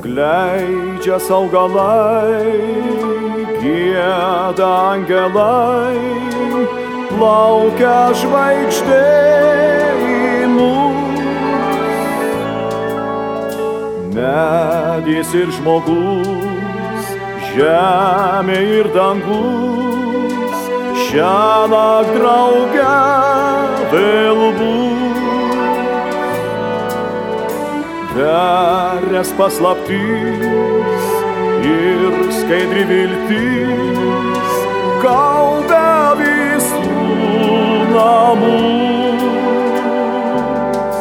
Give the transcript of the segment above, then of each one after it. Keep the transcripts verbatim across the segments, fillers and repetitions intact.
Skleidžias augalai, gieda angelai, plaukia žvaigždė į mus. Medis ir žmogus, žemė ir dangus, šiąnakt drauge vėl bus. Verės paslaptis ir skaidri viltis gaubia visų namus.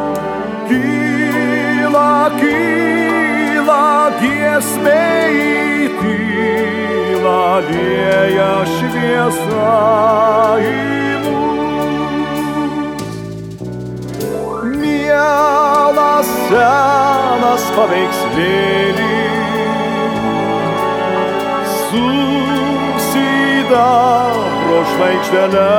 Kyla, kyla giesmė į tylą, lieja šviesa į mus. Mielas senas paveikslėlį su sidabro žvaigždele,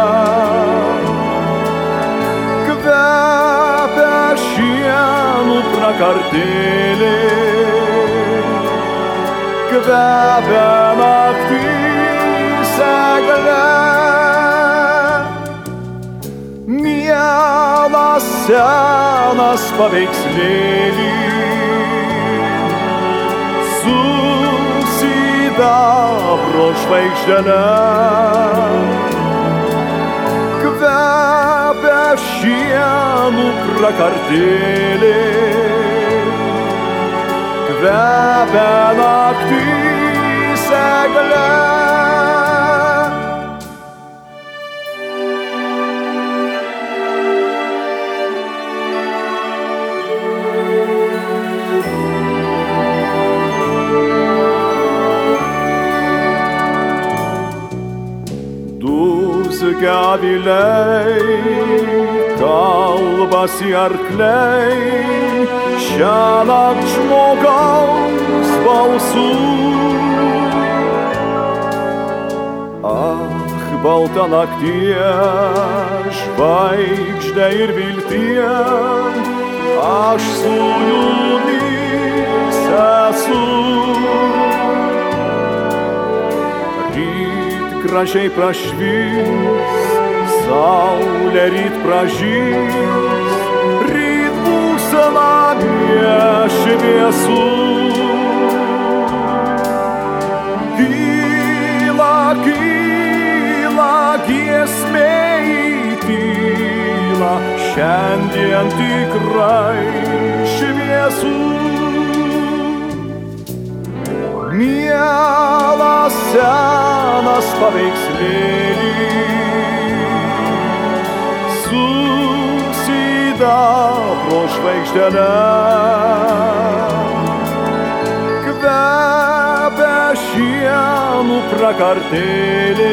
kvepia šienų prakartėlė, kvepia naktis egle. Mielas senas paveikslėlį su sidabro žvaigždele, kvepia šienų prakartėlė, kvepia naktis egle. Aviliai, kalbasi arkliai, šiąnakt žmogaus balsu. Ach, balta naktie, žvaigždė ir viltie, aš su jumis esu. Ryt gražiai prašvis, saulė ryt pražys, ryt bus namie šviesu. Kyla, kyla giesmė į tylą, šiandien tikrai šviesu. Mielas senas paveikslėlį su sidabro žvaigždele, kvepia šienų prakartėlė,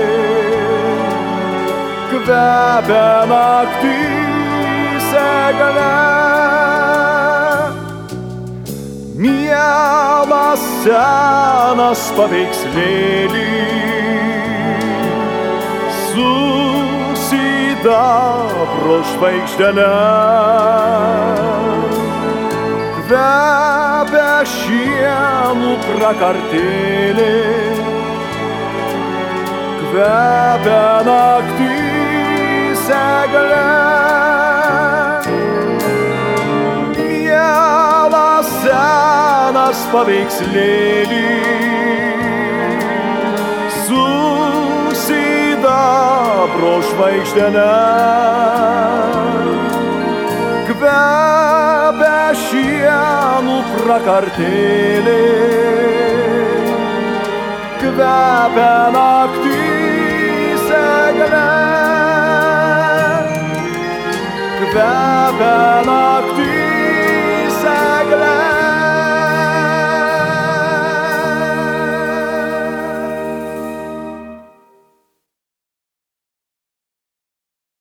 kvepia naktis egle. Mielas senas paveikslėlį su sidabro žvaigždele, kvepia šienų prakartėlė, kvepia naktis egle. Mielas senas paveikslėlį su sidabro žvaigždele, kvepia šienų prakartėlė, kvepia naktis egle, kvepia naktis